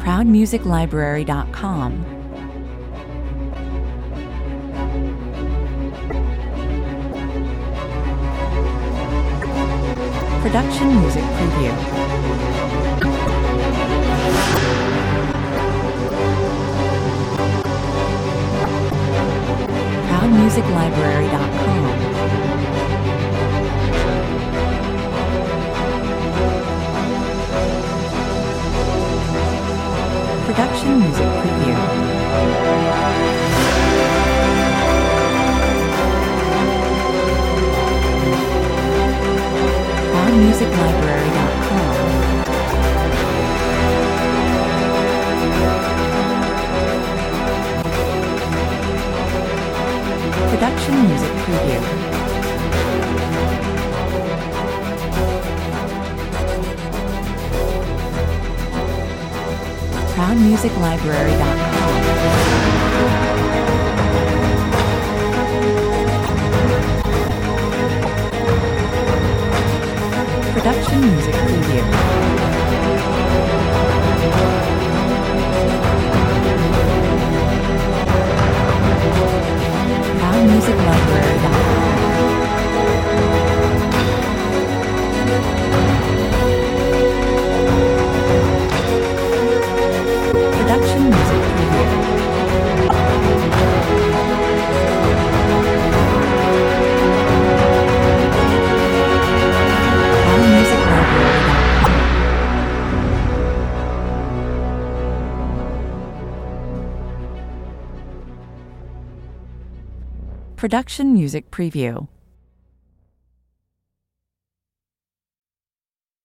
ProudMusicLibrary.com. Production Music Preview. ProudMusicLibrary.com. Production Music Preview. ProudMusicLibrary.com. Production Music Preview. ProudMusicLibrary.com. Production Music Preview. ProudMusicLibrary.com. Production Music Preview. ProudMusicLibrary.com. Production Music Preview.